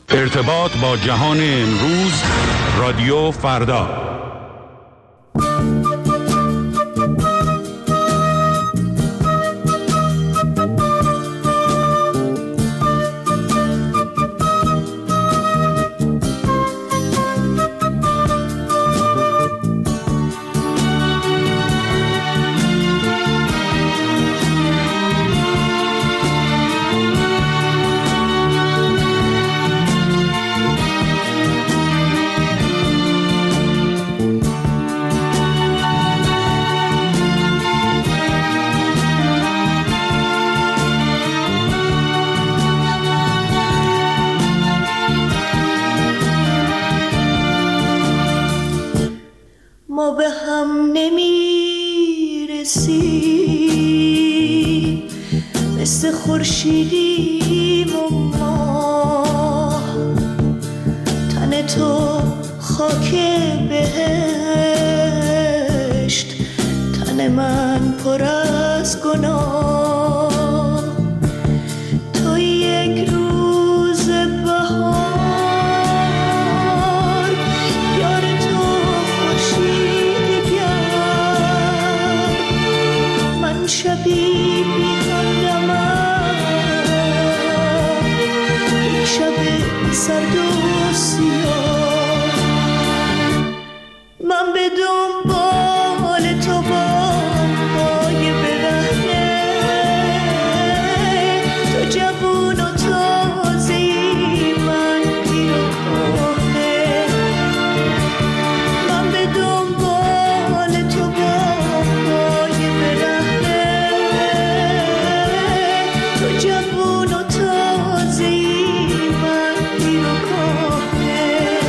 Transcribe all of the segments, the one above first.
ارتباط با جهان امروز، رادیو فردا. ما به هم نمیرسیم، مثل خورشیدیم و ماه. تن تو خاک بهشت، تن من پر از گناه. تو یک روز بهار، یار تو خورشید گرم، من شبی بی همدمم، یک شب سرد و سیاه. من به دنبال تو با پای برهنه، تو جوون و تازه‌ای، من پیر و کهنه. من به دنبال تو با پای برهنه، تو جوون و تازه‌ای، من پیر و کهنه.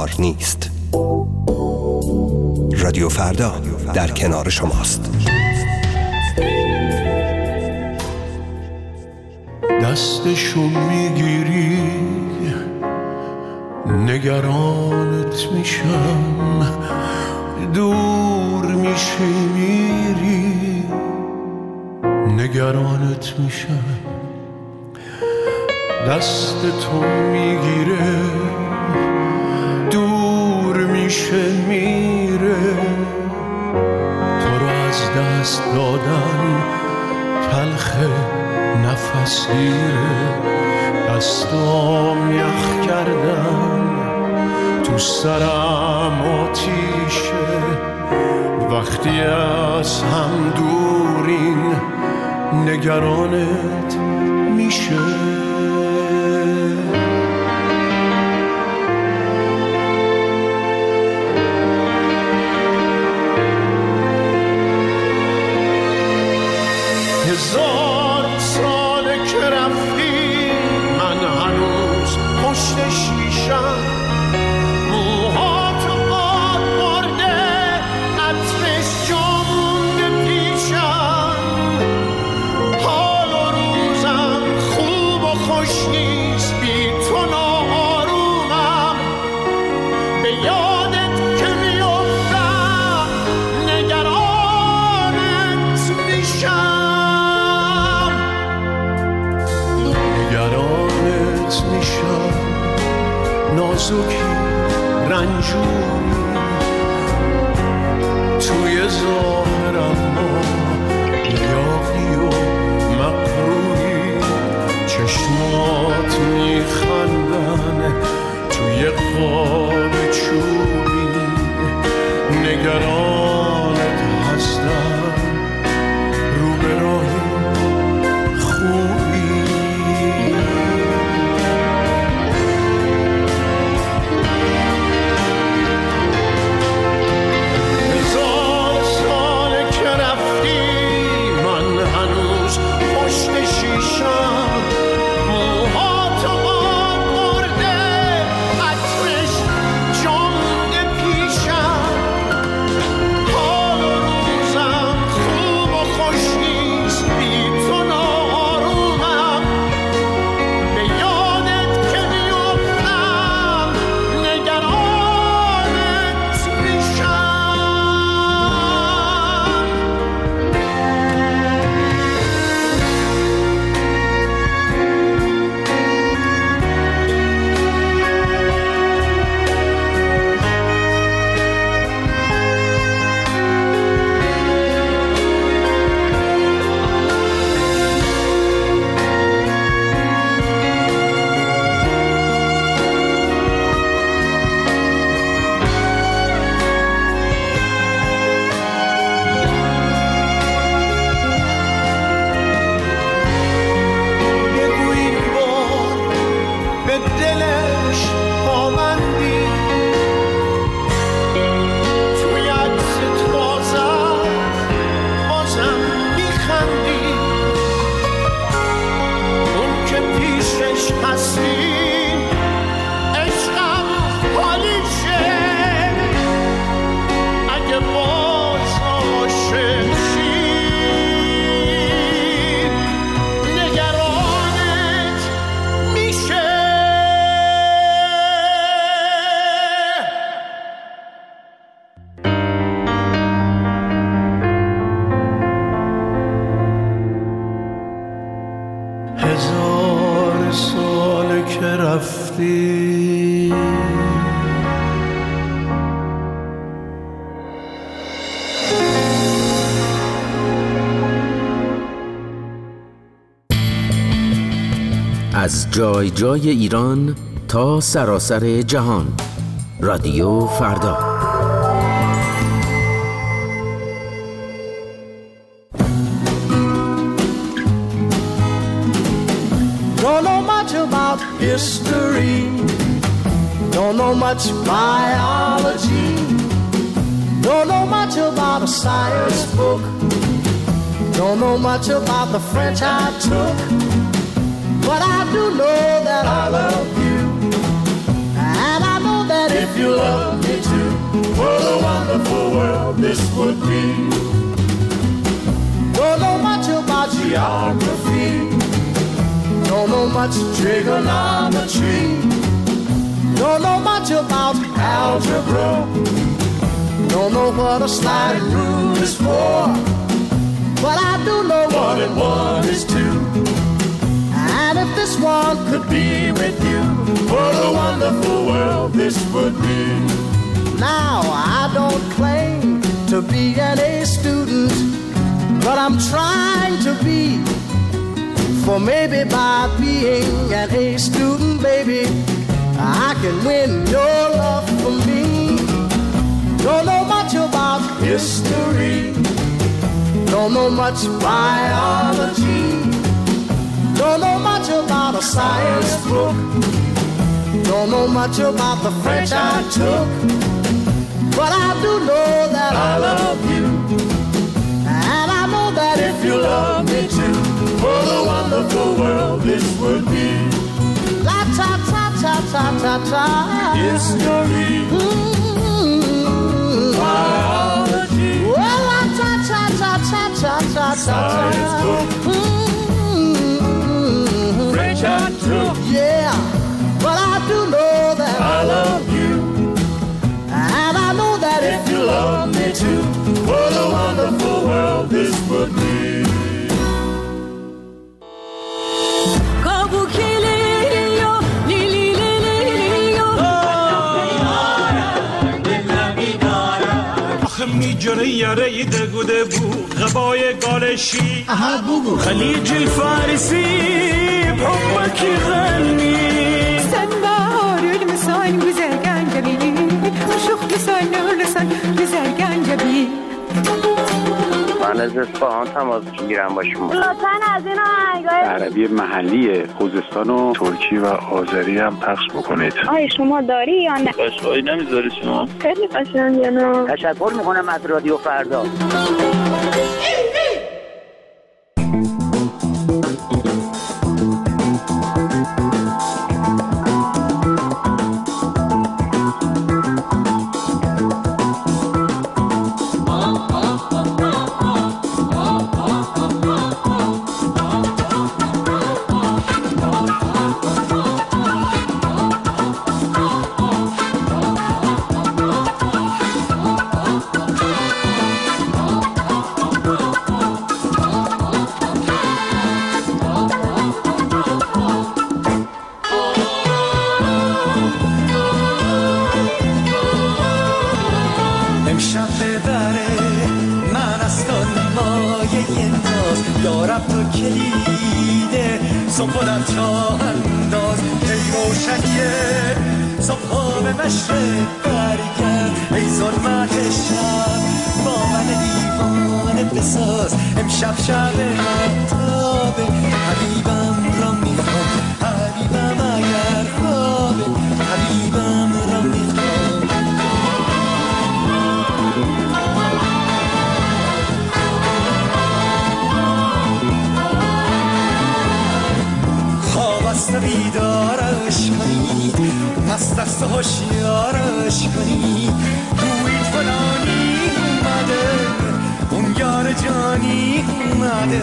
قرار نیست. رادیو فردا در کنار شماست. دستشو میگیری نگرانت میشم، دور میشی میری نگرانت میشم. دست تو میگیره دور میشه میره، تو رو از دست دادن تلخه نفس گیره. دستام یخ کردن تو سرم آتیشه، وقتی از هم دورین نگرانت میشه. هزار ساله که رفتی من هنوز پشت شیشم، موهاتو باد برده عطرش جا مونده پیشم. حال و روزم خوب و خوش نیست بی تو ناآرومم، به یادت که میافتم نگرانت میشم. نگرانت میشم، نازکی رنجوری توی ظاهرم ما یاقی و مقروری. چشمات میخندن توی قاب چوبی، نگرانت هستم رو به راهی خوبی. هزار سال که رفتی از جای جای ایران تا سراسر جهان. رادیو فردا. Don't know much about history, don't know much biology, don't know much about a science book, don't know much about the French I took, but I do know that I love you, and I know that if you love me too. What a wonderful world this would be. Don't know much about geography. Don't know much trigonometry. Don't know much about algebra. Don't know what a sliding rule is for. But I do know 1 and 1 is 2. And if this one could be with you, what a wonderful world this would be. Now I don't claim to be an A student, but I'm trying to be. For maybe by being an A student, baby, I can win your love for me. Don't know much about history. Don't know much biology. Don't know much about a science book. Don't know much about the French I took. But I do know that I love you. And I know that if you love me too, what a wonderful world this would be. La ta ta ta ta ta ta. History. Biology. Well, la ta ta ta ta ta ta ta. Science book. French I took. Yeah, but I do know that I love you. And I know that if you love me too, what a wonderful world this would be. میجره یاره دگوده بو غبای گالشی خلیج الفارسي بحبك يغني سنبار المسان güzel gencebi شوخ لسان لسان güzel gencebi من از اصفهان تماس میگیرم با شما. لطفاً از این آهنگای عربی محلی خوزستان و ترکی و آذری هم پخش بکنید. آیا شما داری یا نه؟ قشقایی نمیذاری شما؟ خیلی قشنگه نه؟ تشکر میکنم از رادیو فردا. بیدارش کنی مست است و هوشیارش کنی گویید فلانی اومده اون یار جانی اومده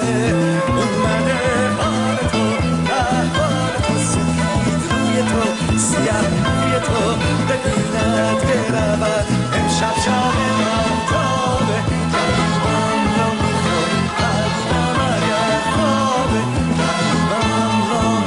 حال تو احوال تو سفید روی تو سیاه روی تو ببیند برود امشب شب مهتابه قریبم را میخوای قریبم اگر خوابه قریبم را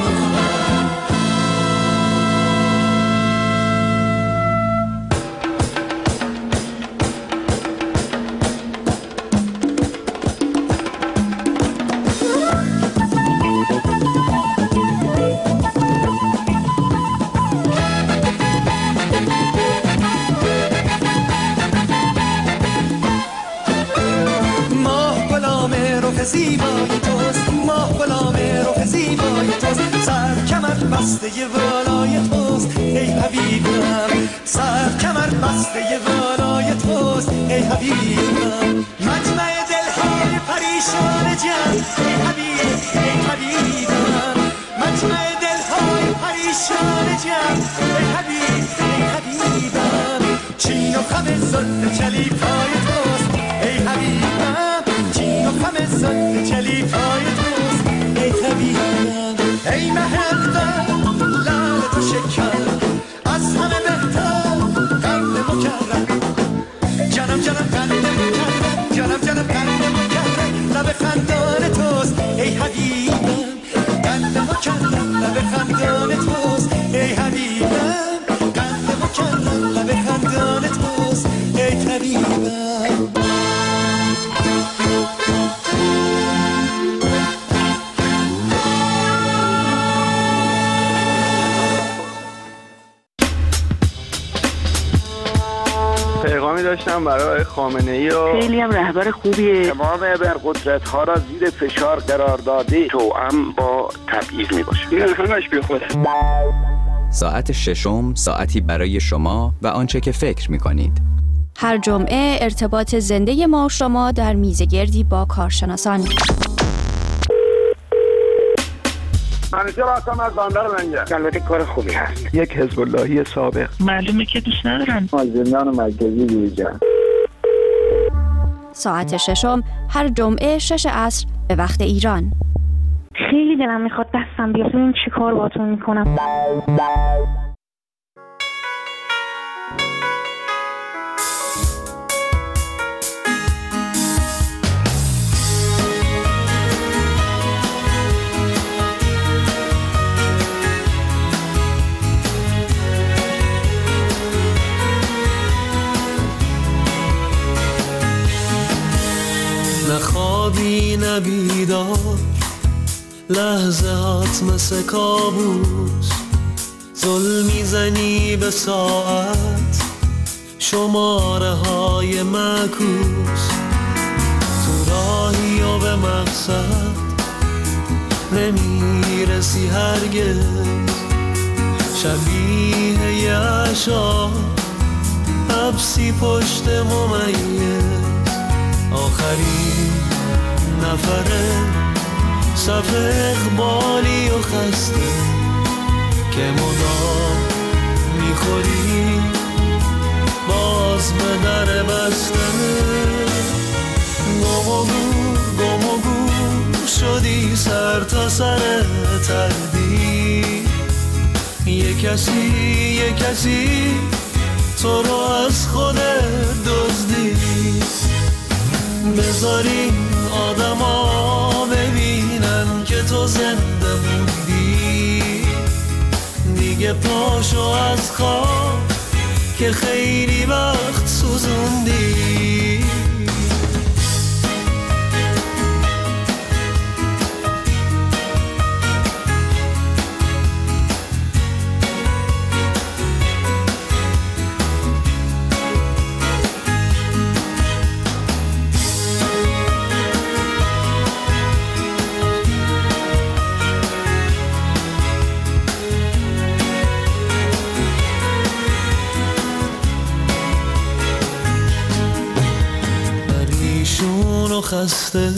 زیبای توست ماه غلام رخ زیبای توست سر کمر بسته بالای توست ای حبیبم سر کمر بسته بالای توست ای حبیبم مجمع دلهای پریشان جان ای حبیبم مجمع دلهای پریشان جان ای حبیبم خم زلف چلیپای توست ای حبیبم، چین و خم زلف چلیپای توست ای حبیبم. ای مهربان لعل تو شکر از همه بهتر قند مکرم، جانم جانم قند مکرم، جانم جانم قند مکرم، لب خندان توست ای حبیبم، قند مکرم لب خندان توست ای حبیبم، قند مکرم لب خندان توست ای حبیبم. پیغامی داشتم برای خامنه‌ای و خیلی هم رهبر خوبیه. تمام ابرقدرت‌ها را زیر فشار قرار داده، توأم با تبعیض میباشه. این همش بیخوده. ساعت ششم ساعتی برای شما و آنچه که فکر می‌کنید. هر جمعه ارتباط زنده ما و شما در میزگردی با کارشناسان. همیشه راستم از باندار منجه. البته کار خوبی هست. یک حزب اللهی سابق. معلومه که دوست ندارن. زندان مرکزی بیرجن. ساعت ششم هر جمعه 6 عصر به وقت ایران. خیلی دلم میخواد دستم بیاد ببین چی کار باهاتون میکنم. نخوابی نبیدار، لحظه هات مثل کابوس، ظلم میزنی به ساعت، شماره های معکوس، تو راهی و به مقصد نمیرسی هرگز، شبیه یه عشا حبسی پشت ممیز، آخرین نفره صف اقبالی و خسته که مدام میخوری باز به در بسته، گم و گور شدی سر تا سر تردید، یه کسی تو رو از خودت دزدید، بذاری آدما ببینن که تو زنده موندی، دیگه پاشو از خواب که خیلی وقت سوزوندی. خسته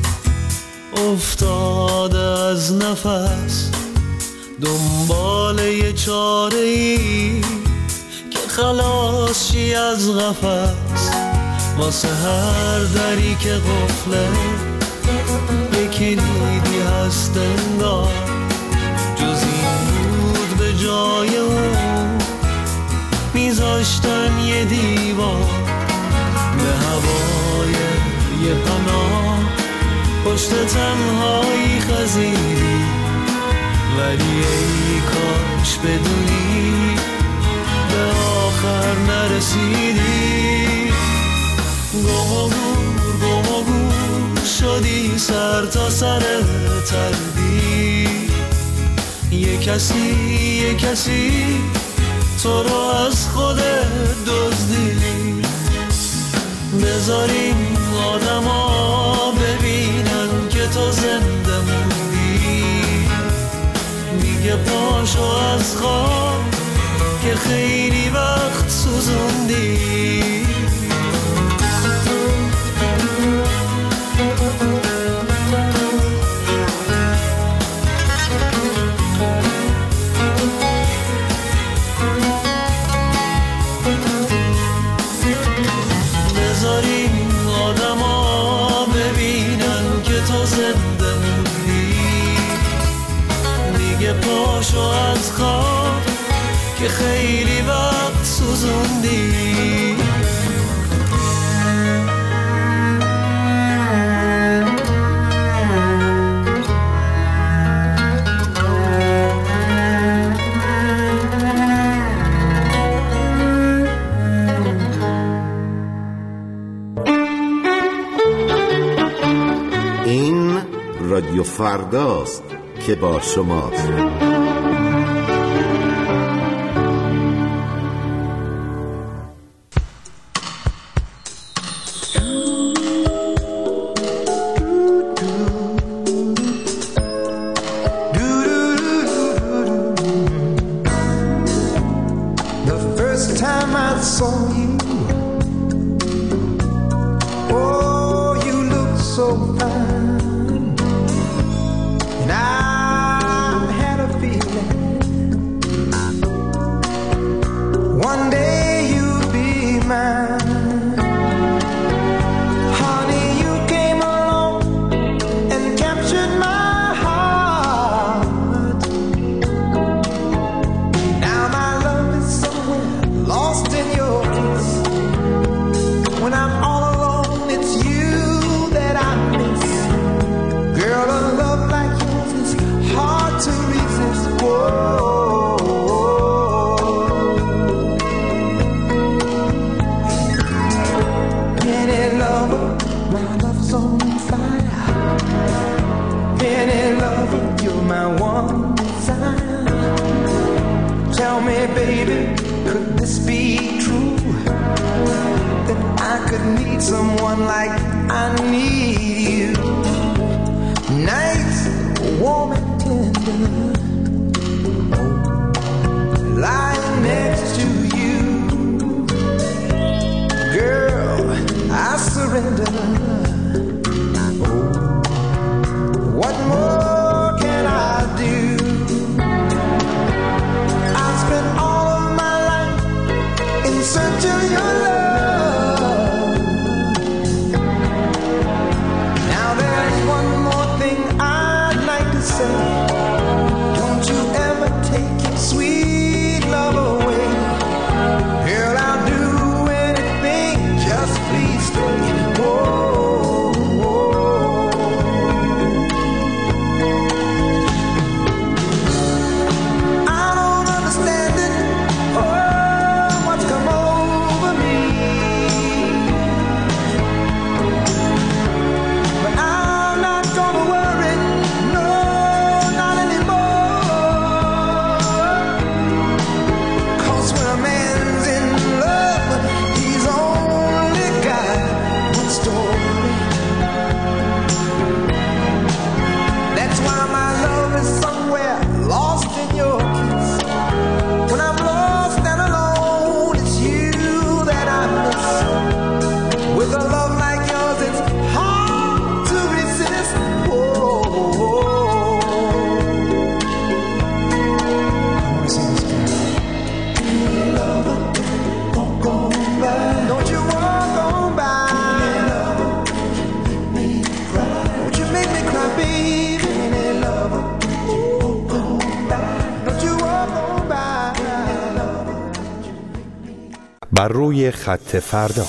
افتاده از نفس، دنبال یه چاره‌ای که خلاص شی از قفس، واسه هر دری که قفله یه کلیدی هست انگار، جز این بود به جای اون میذاشتن یه دیوار، به هوای یه پناه پشت تنهایی خزیدی، ولی ای کاش بدونی به آخر نرسیدی، گم و گور شدی سر تا سر تردید، یه کسی تو رو از خودت دزدید، بذاریم آدما ببینن که تو زنده موندی، میگه پاشو از خواب که خیلی وقت سوزوندی. پاشو از خواب که خیلی وقت سوزوندی. این رادیو فرداست که با شماست. بر روی خط فردا.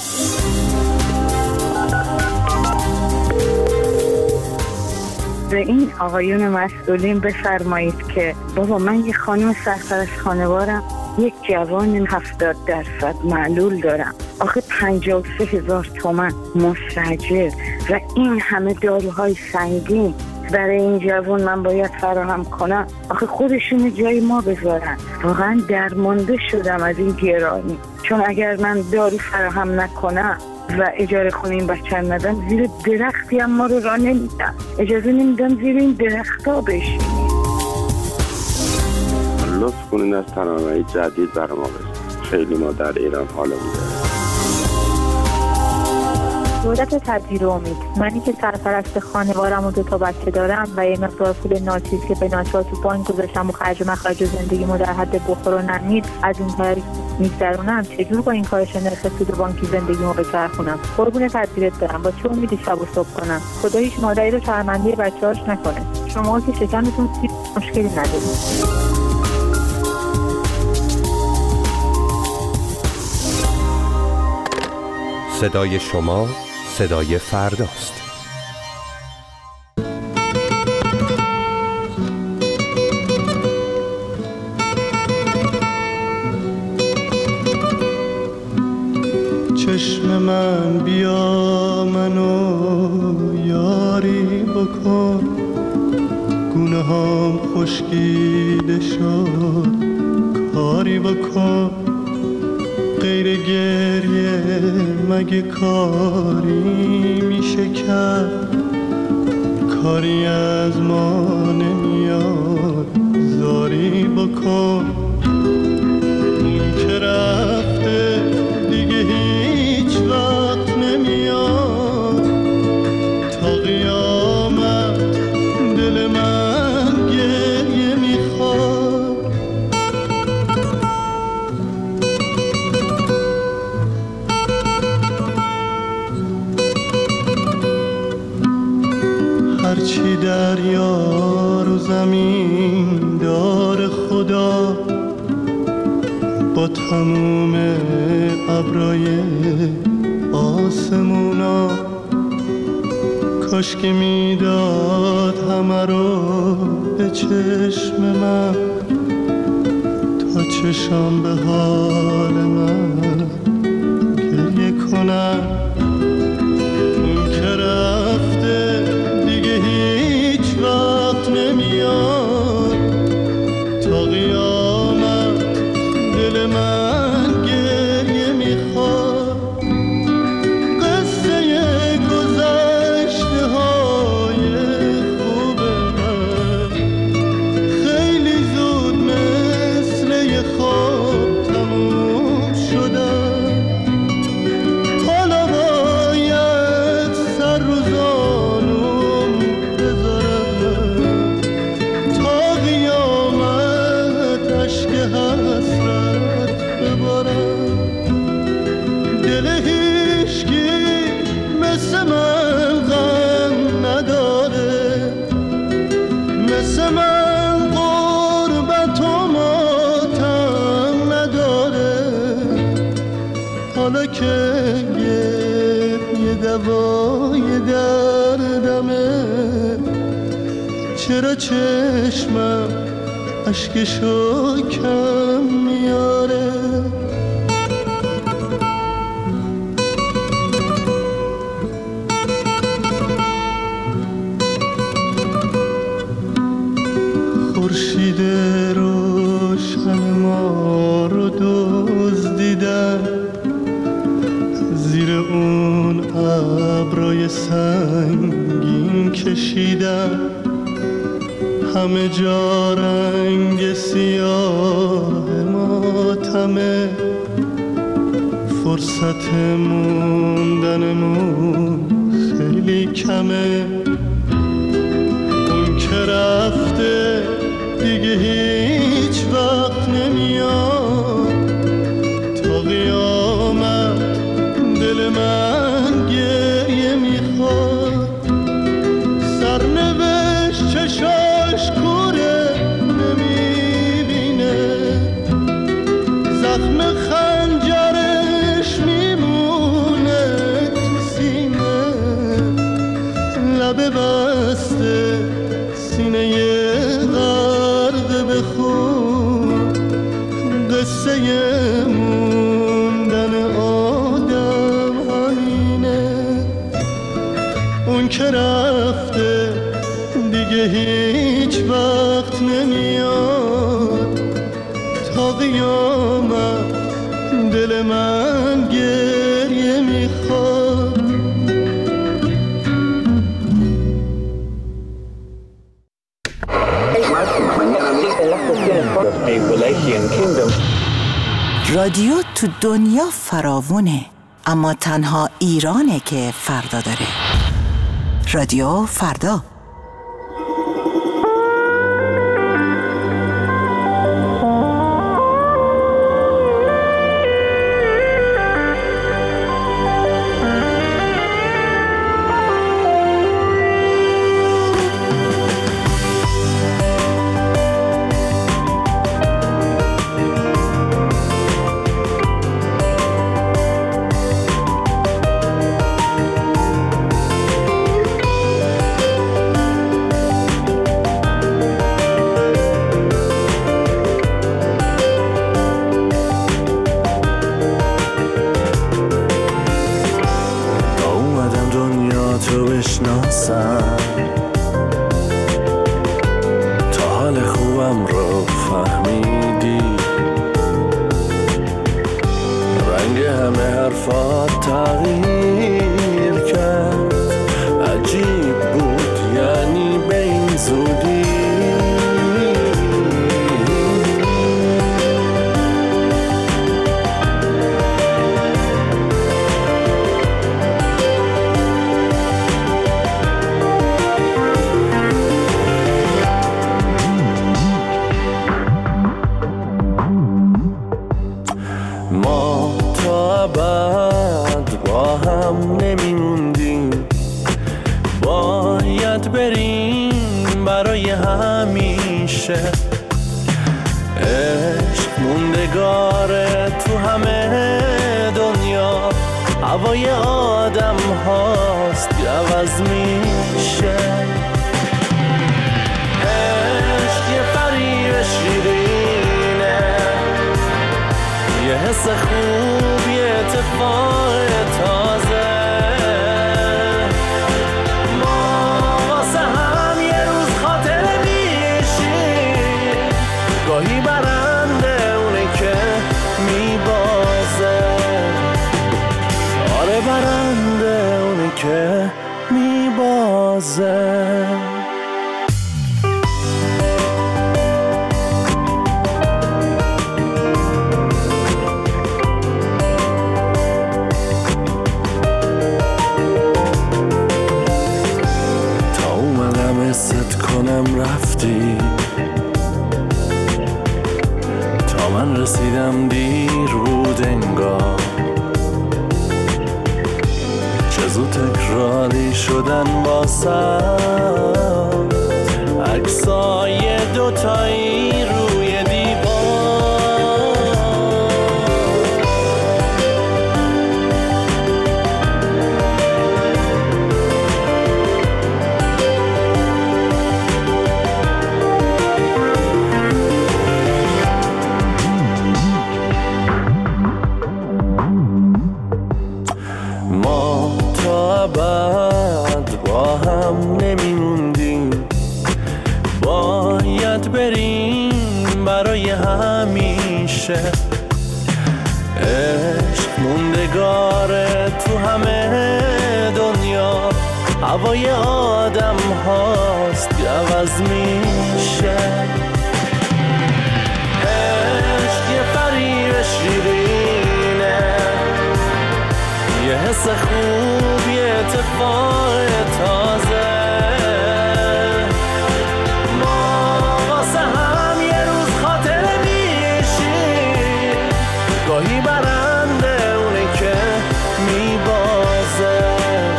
به این آقایون مسئولین بفرمایید که بابا من یه خانم سرپرست خانوارم، یک جوان 70% معلول دارم، آخه 53,000 تومان مستاجر و این همه داروهای سنگین برای این جوان من باید فراهم کنم. آخه خودشون جای ما بذارن. واقعا درمانده شدم از این گرانی، چون اگر من دارو فراهم نکنم و اجاره خونه این بچه ندم، زیر درختی هم ما رو راه نمیدم، اجازه نمیدم زیر این درختا بشینیم. لطف کنین از تنابهی جدید برای ما بزنید. خیلی ما در ایران حالمون داره. دولت تدبیر امید، منی که سرپرست خانوارم و 2 بچه دارم و یه مقدار پول ناچیز که به ناچار تو بانک گذاشتم و خرج مخرج زندگیمو در حد بخور و نمید از این طریق میگذرونم، چجور با این کارش نرخ سود بانکی زندگیمو بچرخونم؟ قربون تدبیرت برم، با چه امیدی شب و صبح کنم؟ خدا هیچ مادری رو شرمنده بچه‌هاش نکنه. شما که شکمتون مشکلی ندارید. صدای شما صدای فرداست. چشم من بیا منو یاری بکن، گونه هم خشکیده شد کاری بکن، غیر گریه مگه کاری میشه کرد، کاری از ما نمیاد زاری بکن، اون که رفته دیگه هیچ وقت نمیاد، تا قیامت دل من گریه میخواد. هرچی دریا رو زمین دار خدا، با تموم ابرای آسمونا، کاش که میداد همه رو به چشم من، تا چشم به حال من گریه کنم. اون که رفته دیگه هیچ وقت نمیاد، تا قیامت دل من گریه میخواد. قصه گذشته های خوب من خیلی زود مثل یه خواب تموم شدن، حالا باید سر رو زانوم بذارم، تا قیامت اشک حسرت ببارم. دل هیچکی مثل من غم نداره، مثل من غربت و ماتم نداره، حالا که یه دوای دردمه، چرا چشمم اشکشو کم میاره. خورشید روشن ما رو دزدیدن، زیر اون ابرای سنگین کشیدن، همه جا رنگ سیاه ماتمه، فرصت موندنمون خیلی کمه. اون که رفته دیگه هیچ وقت نمیاد، تا قیامت دل من گریه میخواد. سرنوشت چشاش کوره نمیبینه، زخم خنجرش میمونه تو سینه، لب بسته سینه غرق به خون، قصه موندن آدم همینه. اون که رفته دیگه هیچ وقت نمیاد، تا قیامت دل من گریه میخواد. رادیو تو دنیا فراوونه، اما تنها ایرانه که فردا داره. رادیو فردا. بشناسم، تا حال خوبم رو فهمیدی، رنگ همه حرفات تغییر کرد، عجیب بود یعنی به این زودی. ما تا ابد با هم نمیموندیم، باید بریم برای همیشه. عشق موندگاره تو همه دنیا، هوای آدم هاست عوض میشه. عشق یه فریب شیرینه، یه حس خوب، یه اتفاق تازه. ما واسه هم یه روز خاطر میشیم، گاهی برنده اونه که میبازه. آره برنده اونه که میبازه. رفتی تا من رسیدم دیر بود انگار، چه زود تکراری شدن واسم عکسای دوتایی روی دیوار. بعد با هم نمیموندیم، باید بریم برای همیشه. عشق موندگاره تو همه دنیا، هوای آدم هاست عوض میشه. عشق یه فریب شیرینه، یه حس خوب، یه اتفاق تازه. ما واسه هم یه روز خاطر میشیم، گاهی برنده اونه که میبازه.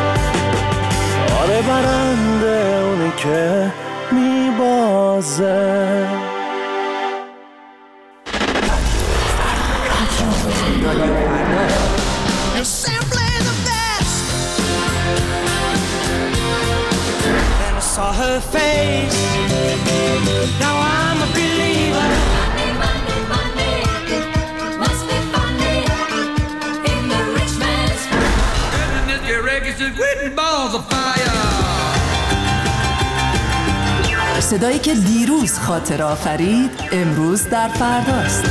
آره برنده اونه که میبازه. Saw her face, now I'm a believer. Monday, Monday, must be funny in the rich man's And this reggae is written balls of fire. صدایی که دیروز خاطر آفرید امروز در فرداست.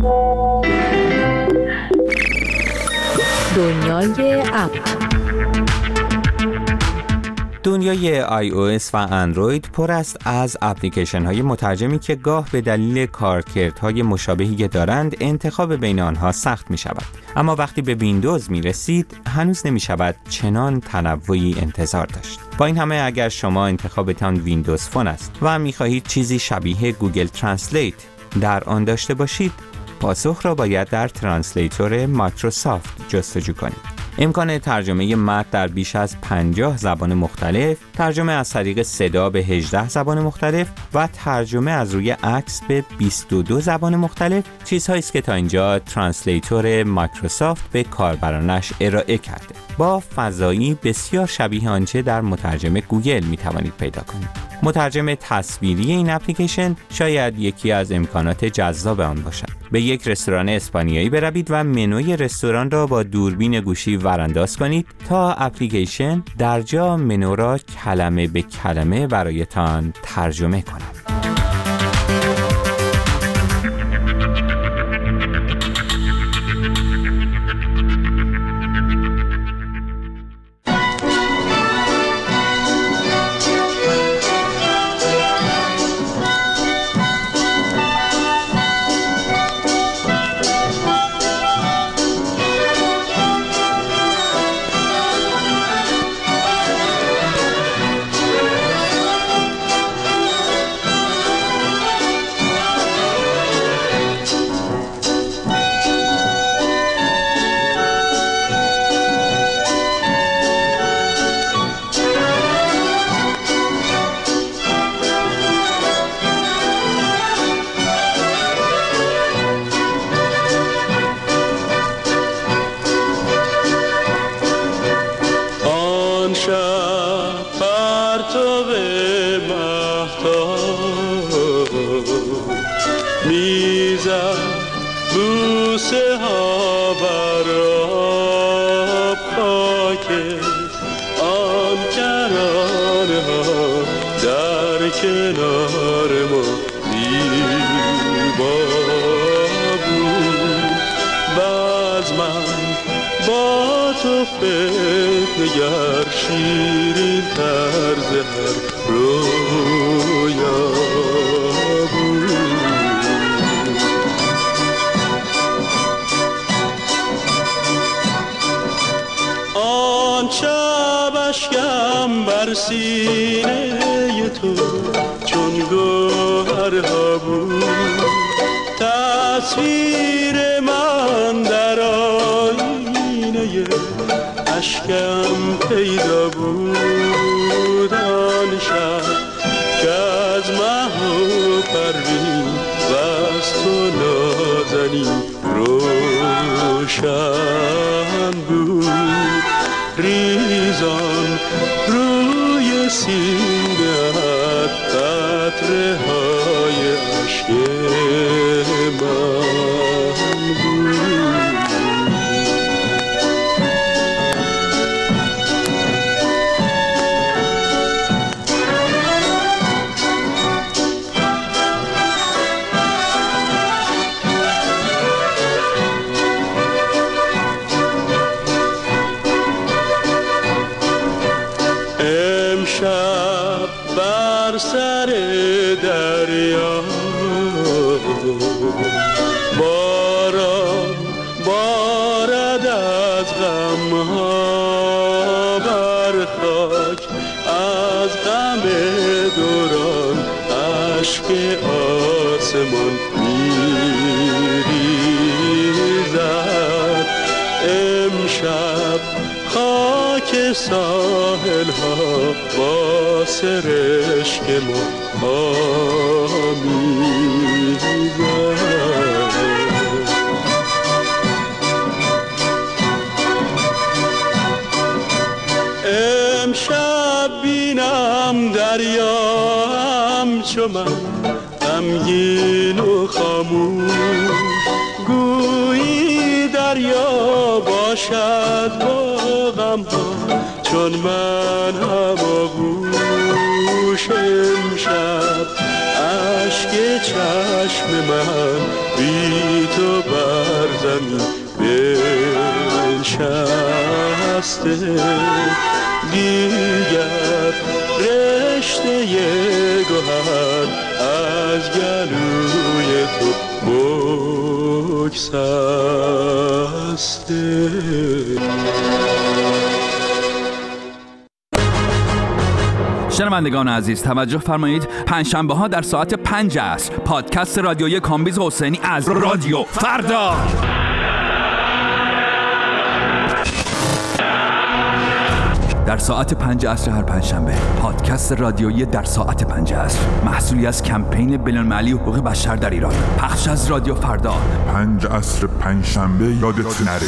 دنیای اپ. دنیای iOS و اندروید پر است از اپلیکیشن های مترجمی که گاه به دلیل کارکردهای مشابهی که دارند انتخاب بین آنها سخت می شود. اما وقتی به ویندوز می رسید هنوز نمی شود چنان تنوعی انتظار داشت. با این همه اگر شما انتخابتان ویندوز فون است و می خواهید چیزی شبیه گوگل ترنسلیت در آن داشته باشید، پاسخ را باید در ترنسلیتور مایکروسافت جستجو کنید. امکان ترجمه متن در بیش از 50 زبان مختلف، ترجمه از طریق صدا به 18 زبان مختلف و ترجمه از روی عکس به 22 زبان مختلف چیزهایی است که تا اینجا ترنسلیتور مایکروسافت به کاربرانش ارائه کرده. با فضایی بسیار شبیه آنچه در مترجم گوگل می توانید پیدا کنید. مترجم تصویری این اپلیکیشن شاید یکی از امکانات جذاب آن باشد. به یک رستوران اسپانیایی بروید و منوی رستوران را با دوربین گوشی ورانداز کنید تا اپلیکیشن در جا منو را کلمه به کلمه برایتان ترجمه کند. بوسه ها برا پاک آن کرانه ها در کنار ما زیبا بود. باز من با تو فکر نگر شیرین طرز هر رویا بود. شب اشکم بر سینه تو چون گوهرها بود. تصویر من در آینه اشکم پیدا بود. آن شب که از مه و پروین و از تو نازنین روشن بود. ریزان روی سینه‌ات قطره های عشق من بود. امشب بر سر دریا باران بارد از غمها بر خاک. از غم دوران اشک آسمان میریزد. امشب خاک ساحل ها با سرشک ما آمیزد. امشب بینم دریا همچو من غمگین و خاموش. گویی دریا باشد با غم ها چون من هماغوش. امشب اشک چشم من بی تو بر زمین بنشسته، دیگر رشته گوهر از گلوی تو بگسسته. شنوندگان عزیز توجه فرمایید، پنجشنبه ها در ساعت 5 عصر پادکست رادیویی کامبیز حسینی از رادیو فردا. در ساعت 5 عصر هر پنجشنبه پادکست رادیویی در ساعت 5 عصر، محصولی از کمپین بین‌المللی حقوق بشر در ایران، پخش از رادیو فردا. 5 عصر پنجشنبه یادت نره.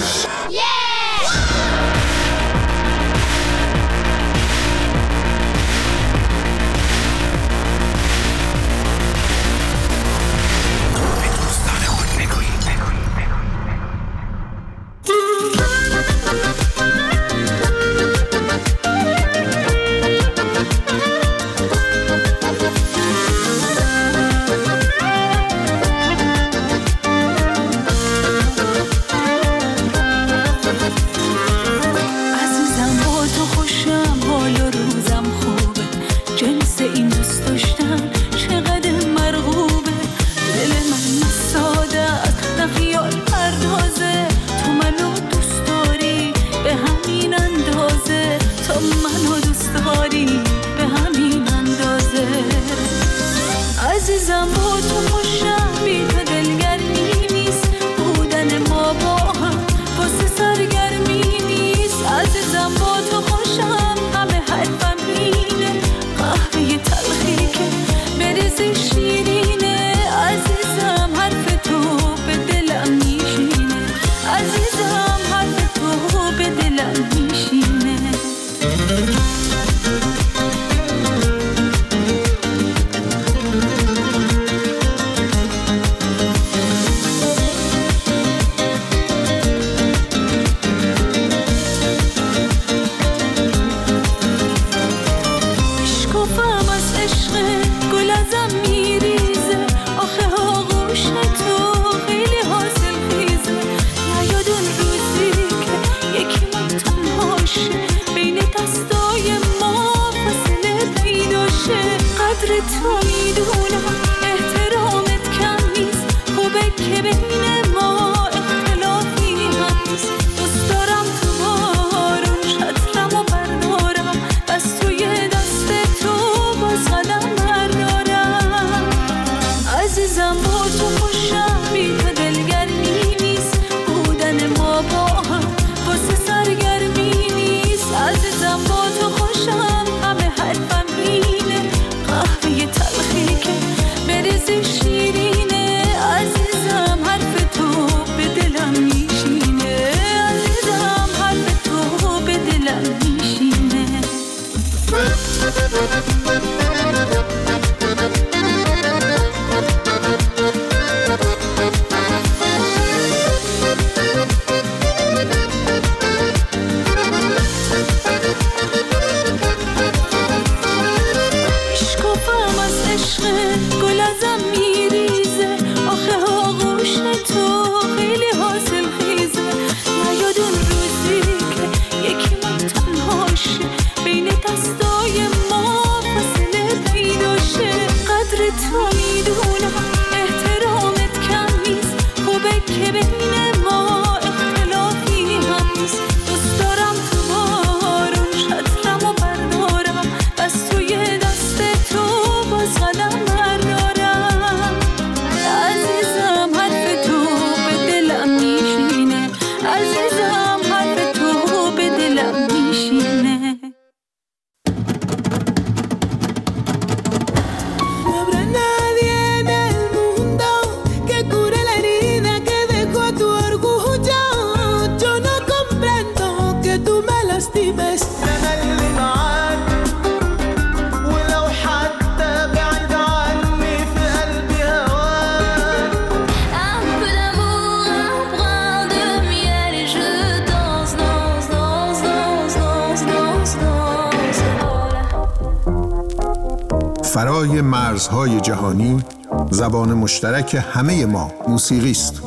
فرای مرزهای جهانی زبان مشترک همه ما موسیقی است.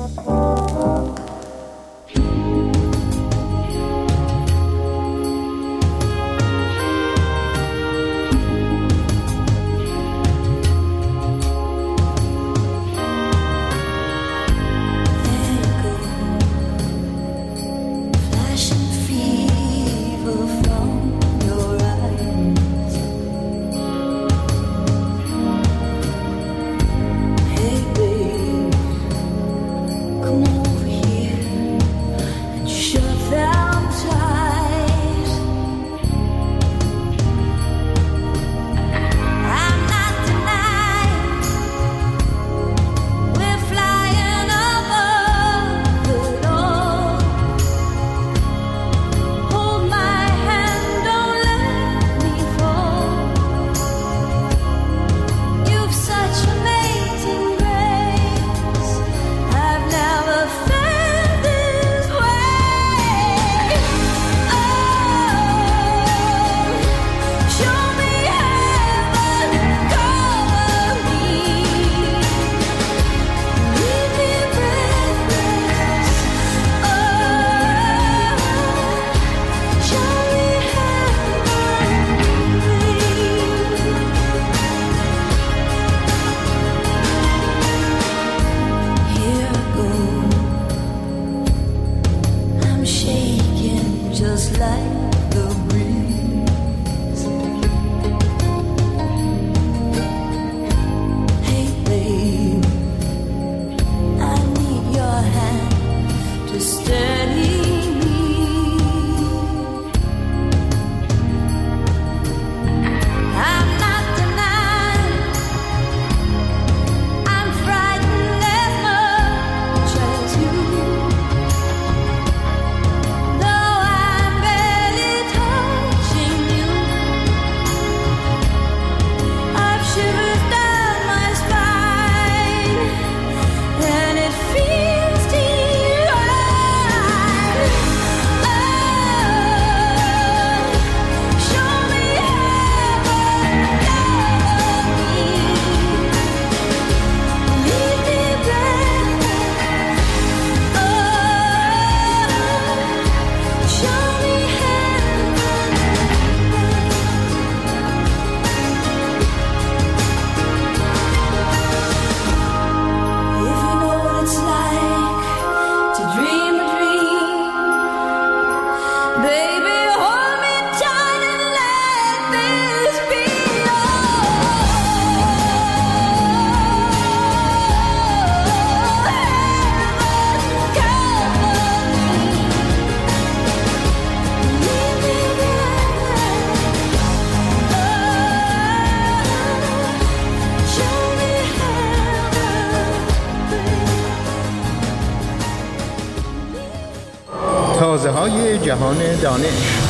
تازه‌های جهان دانش.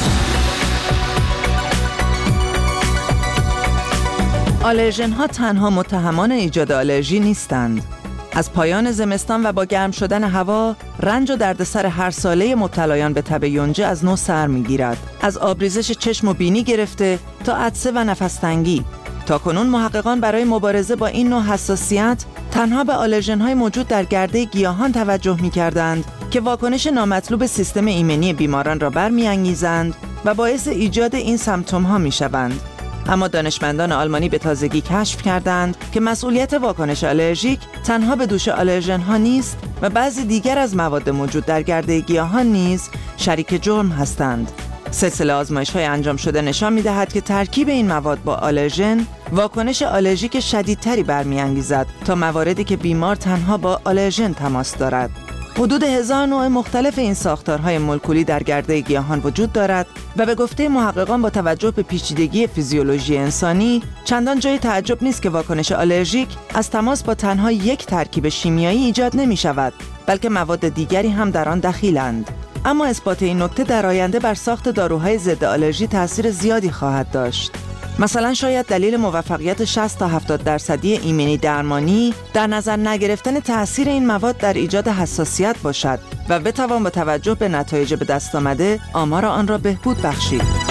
آلرژن ها تنها متهمان ایجاد آلرژی نیستند. از پایان زمستان و با گرم شدن هوا، رنج و دردسر هر ساله مبتلایان به تب یونجه از نو سر می‌گیرد. از آبریزش چشم و بینی گرفته تا عطسه و نفس‌تنگی. تاکنون محققان برای مبارزه با این نوع حساسیت تنها به آلرژن‌های موجود در گرده گیاهان توجه می‌کردند که واکنش نامطلوب سیستم ایمنی بیماران را برمی‌انگیزند و باعث ایجاد این سمپتوم‌ها می‌شوند. اما دانشمندان آلمانی به تازگی کشف کردند که مسئولیت واکنش آلرژیک تنها به دوش آلرژن‌ها نیست و بعضی دیگر از مواد موجود در گرده گیاهان نیز شریک جرم هستند. سلسله آزمایش‌های انجام شده نشان می‌دهد که ترکیب این مواد با آلرژن واکنش آلرژیک شدیدتری برمی‌انگیزد تا مواردی که بیمار تنها با آلرژن تماس دارد. حدود 1000 نوع مختلف این ساختارهای مولکولی در گرده گیاهان وجود دارد و به گفته محققان با توجه به پیچیدگی فیزیولوژی انسانی چندان جای تعجب نیست که واکنش آلرژیک از تماس با تنها یک ترکیب شیمیایی ایجاد نمی شود، بلکه مواد دیگری هم در آن دخیلند. اما اثبات این نکته در آینده بر ساخت داروهای ضد آلرژی تأثیر زیادی خواهد داشت. مثلا شاید دلیل موفقیت 60 تا 70% ایمنی درمانی در نظر نگرفتن تأثیر این مواد در ایجاد حساسیت باشد و بتوان با توجه به نتایج به دست آمده آمار آن را بهبود بخشید.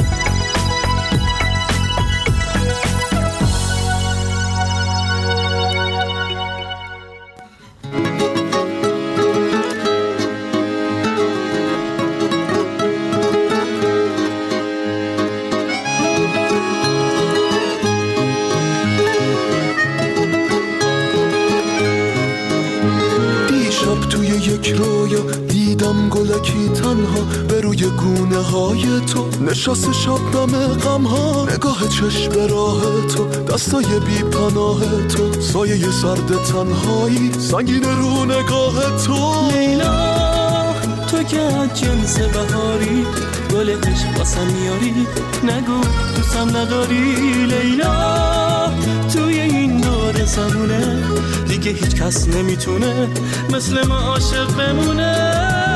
یک رویا دیدم گلکی تنها به روی گونه های تو نشست شبنم غم ها نگاه چشم به راه تو دستای بی پناه تو سایه سرد تنهایی سنگین رو نگاه تو لیلا تو که از جنس بهاری گل عشق واسم میاری نگو دوستم نداری لیلا توی این دور زمونه دیگه هیچ کس نمیتونه مثل ما عاشق بمونه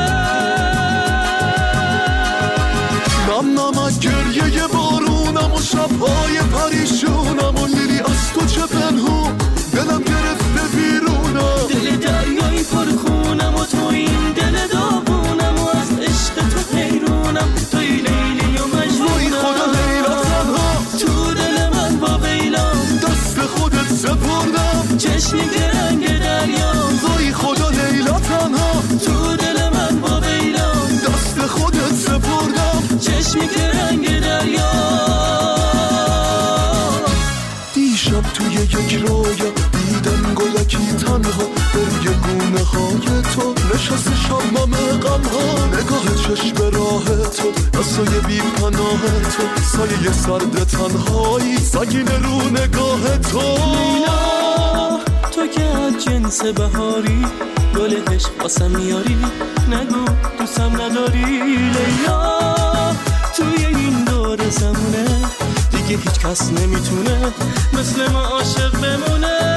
نم نمک گریه بارونم و شبهای پریشونم و لیلی از تو چه پنهون دلم گرفته بیرونم دل دریایی پرخونم و تو این دل داغونم و از عشق تو حیرونم توی لیلی و مجنونم وای خدا لیلا تنها تو دل من با ویلام دست خودت سپردم چشمی که رنگ دریا وای خدا لیلا تنها تو دل من با ویلام دست خودت سپردم چشمی که رنگ دریا دیشب توی یک رویا دیدم گلکی تنها به روی گونه های تو نشست شبنم غم ها نگاه چشم به راه تو دستای بی پناه تو سایه سرد تنهایی سنگین رو نگاه تو لیلا تو که از جنس بهاری گل عشق واسم میاری نگو دوستم نداری لیلا توی این دور زمونه دیگه هیچ کس نمیتونه مثل ما عاشق بمونه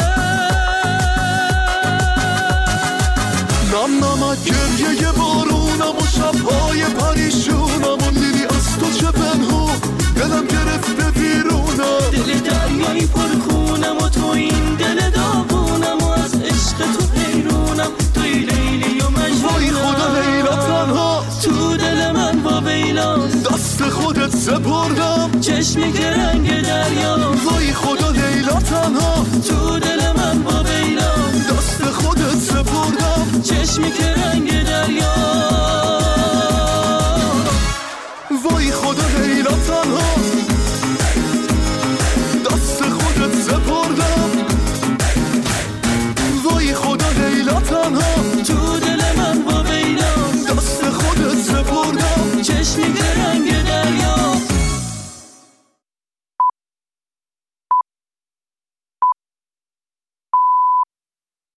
نم نمک گریه بارونم و شبهای پریشونم و لیلی از تو چه پنهون دلم گرفته بیرونم دل دریایی پرخونم و تو این دل داغونم و از عشق تو حیرونم توی لیلی و مجنونم وای خدا لیلا تنها تو دل من با ویلام دست خودت سپردم چشمی که رنگ دریا وای خدا لیلا تنها تو